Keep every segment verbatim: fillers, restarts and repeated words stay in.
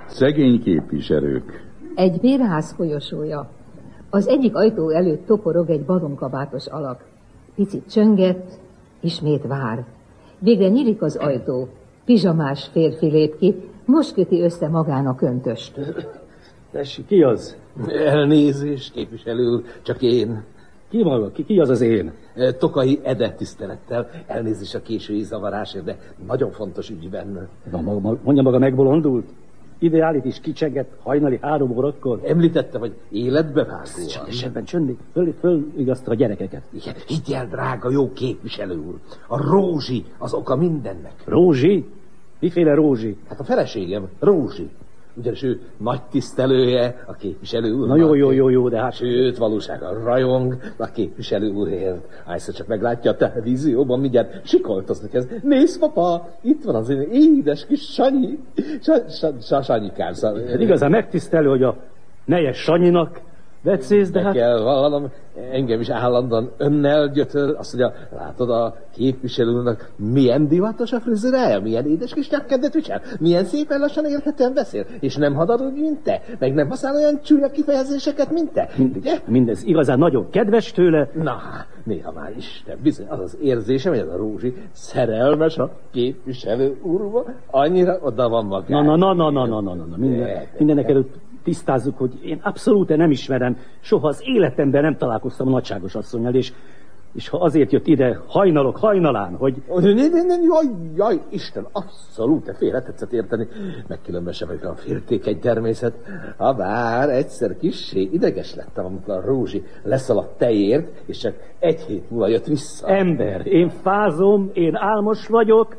Szegény képviselők. Egy bérház folyosója. Az egyik ajtó előtt toporog egy balonkabátos alak. Picit csönget, ismét vár. Végre nyílik az ajtó. Pizsamás férfi lép ki, most köti össze magának köntöst. Tessék, ki az? Elnézést, képviselő úr, csak én. Ki maga? Ki, ki az az én? Tokai Ede tisztelettel, elnézést a késői zavarásért, de nagyon fontos ügyben. Na, maga, mondja maga, megbolondult? Ide állít is kicsegett hajnali három órakor. Említette, hogy életbe vágóan. Csöndesebben, csöndi. Föl, föligasztra a gyerekeket. Igen, higgyel, drága jó képviselő úr. A Rózsi az oka mindennek. Rózsi? Miféle Rózsi? Hát a feleségem, Rózsi. Ugyanis ő nagy tisztelője a képviselő úr. Na jó, jó, jó, jó, de hát... Sőt, valósággal rajong a képviselő úrért. Egyszer csak meglátja a televízióban, mindjárt sikoltoznak ez. Nézd, papa, itt van az én édes kis Sanyi. Sanyikám. Hát igazán megtisztelő, hogy a nejes Sanyinak vetszész, de hát... kell vallanom, engem is állandóan önnel gyötör. Azt mondja, látod, a képviselőnek milyen divatos a frizurája, milyen édes kis nyakkendet visel, milyen szépen lassan érthetően beszél, és nem hadarod, mint te, meg nem használ olyan csúnya kifejezéseket, mint te. Mind, mindez igazán nagyon kedves tőle. Na, néha már Isten, bizony az az érzésem, hogy ez a Rózsi szerelmes a képviselő úrba, annyira oda van magány. Na, na, na, na, na, na, na, na. Minden, mindenek előtt tisztázzuk, hogy én abszolút nem ismerem, soha az életemben nem találkoztam a nagyságos asszonnyal, és, és ha azért jött ide hajnalok hajnalán, hogy... Ne, ne, ne, jaj, jaj, Isten, abszolút félre tetszett érteni, meg különben sem olyan féltékeny természet. Ha bár egyszer kissé ideges lettem, amikor a Rózsi leszaladt tejért, és csak egy hét múlva jött vissza. Ember, én fázom, én álmos vagyok,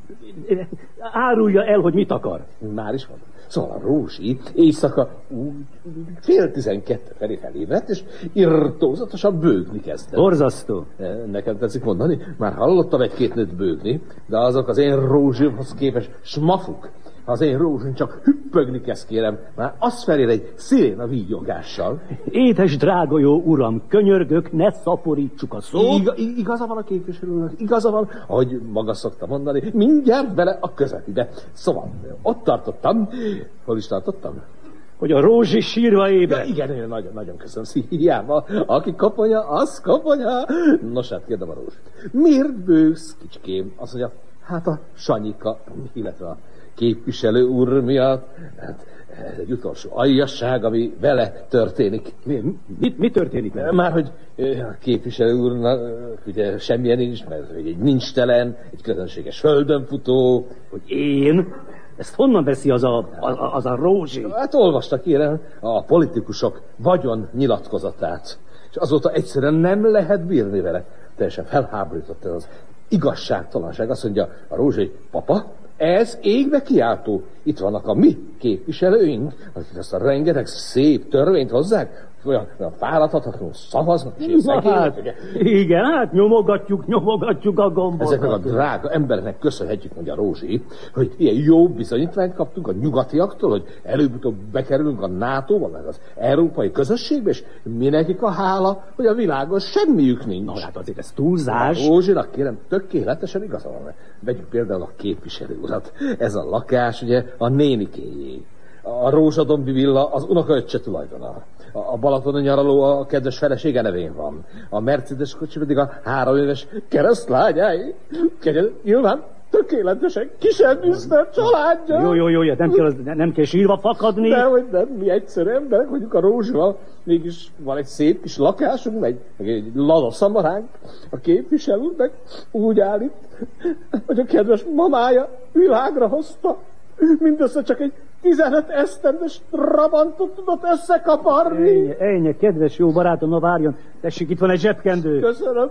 árulja el, hogy mit akar. Már is mondom. Szóval a Rózsi éjszaka úgy fél tizenkettő felé felébredt, és irtózatosan bőgni kezdett. Borzasztó. Nekem tetszik mondani, már hallottam egy-két nőt bőgni, de azok az én Rózsimhoz képest smafuk. Ha az én Rózsim csak hüppögni kezd, kérem, már az felér egy sziréna vígyogással. Édes drága jó uram, könyörgök, ne szaporítsuk a szót. Iga, igaza van a képviselőnek, igaza van, ahogy maga szokta mondani, mindjárt bele a közvetbe. Szóval, ott tartottam, hol is tartottam? Hogy a Rózsi sírva éber. Ja, igen, igen, nagyon, nagyon köszönöm. Hiába, aki kaponya, az kaponya. Nos, hát kérdem a Rózsit. Miért bőgsz, kicském? Azt mondja, hát a Sanyika, illetve a képviselő úr miatt, hát ez egy utolsó aljasság, ami vele történik. Mi, mi, mi történik vele? Már, hogy a képviselő úrnak ugye semmilyen nincs, mert egy nincstelen, egy közönséges földönfutó. Hogy én? Ezt honnan veszi az a, a, az a Rózsi? Hát olvasta, kérem, a politikusok vagyon nyilatkozatát, és azóta egyszerűen nem lehet bírni vele. Teljesen felháborított ez az igazságtalanság. Azt mondja a Rózsi, papa, ez égbe kiáltó. Itt vannak a mi képviselőink, akik ezt a rengeteg szép törvényt hozzák, olyan, olyan fáradhatatlanul szavaznak, és hát, igen, hát nyomogatjuk, nyomogatjuk a gombot. Ezeknek a drága embereknek köszönhetjük, mondja Rózsi, hogy ilyen jó bizonyítványt kaptunk a nyugatiaktól, hogy előbb-utóbb bekerülünk a nátóba, meg az európai közösségbe, és mi nekik a hála, hogy a világon semmiük nincs. Na hát azért ez túlzás. Rózsinak kérem, tökéletesen igaza van. Vegyük például a képviselő urat. Ez a lakás ugye a nénikéjé. A Rózsadombi villa az unokaöccse tulajdona. A Balatonon nyaraló a kedves felesége nevén van. A Mercedes kocsi pedig a három éves keresztlányái. Kegyed, nyilván tökéletesen kisebbisztert családja. Jó, jó, jó, nem kell, nem kell sírva fakadni. De, hogy nem, mi egyszerű emberek vagyunk a Rózsival. Mégis van egy szép kis lakásunk, egy, egy lala szamaránk. A képviselő meg úgy állít, hogy a kedves mamája világra hozta. Mindössze csak egy tizenöt esztendes Trabantot tudott összekaparni. Ennyi, ennyi, kedves jó barátom, na várjon. Tessék, itt van egy zsebkendő. Köszönöm.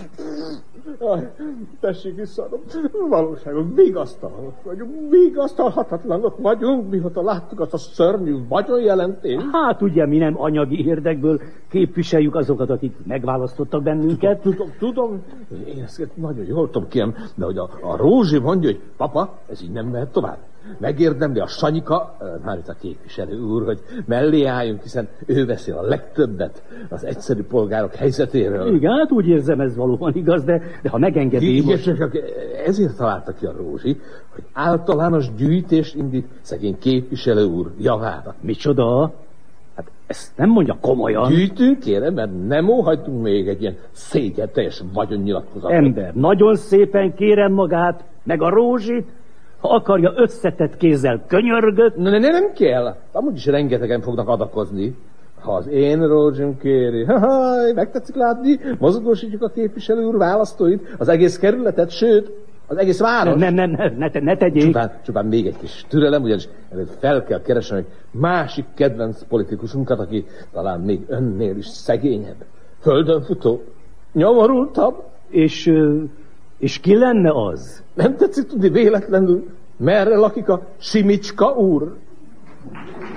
Aj, tessék visszaadom. Valóságos, vigasztalanok vagyunk, vigasztalhatatlanok vagyunk, mióta láttuk azt a szörnyű vagyonjelentést. Hát ugye mi nem anyagi érdekből képviseljük azokat, akik megválasztottak bennünket. Tudom, tudom, én ezt nagyon jól tudom kérem, de hogy a, a Rózsi mondja, hogy papa, ez így nem mehet tovább. Megérdemli a Sanyika, mármint a képviselő úr, hogy mellé álljunk, hiszen ő veszi a legtöbbet az egyszerű polgárok helyzetéről. Igen, hát úgy érzem, ez valóban igaz, de, de ha megengedi... Igen, most... csak ezért találta ki a Rózsi, hogy általános gyűjtést indít szegény képviselő úr javára. Micsoda? Hát ezt nem mondja komolyan. Gyűjtünk, kérem, mert nem óhajtunk még egy ilyen szégyen teljes vagyonnyilatkozatot. Ember, nagyon szépen kérem magát, meg a Rózsit, ha akarja, összetett kézzel könyörgött. Ne, ne, nem kell. Amúgy is rengetegen fognak adakozni. Ha az én Rózsim kéri, hahaj, megtetszik látni, mozgósítjuk a képviselő úr választóit, az egész kerületet, sőt, az egész város. Nem, nem, nem, ne, ne, ne tegyék. Csupán, csupán még egy kis türelem, ugyanis előtt fel kell keresni egy másik kedvenc politikusunkat, aki talán még önnél is szegényebb, földön futó, nyomorultabb. És, és ki lenne az? Nem tetszik tudni véletlenül, merre lakik a Simicska úr?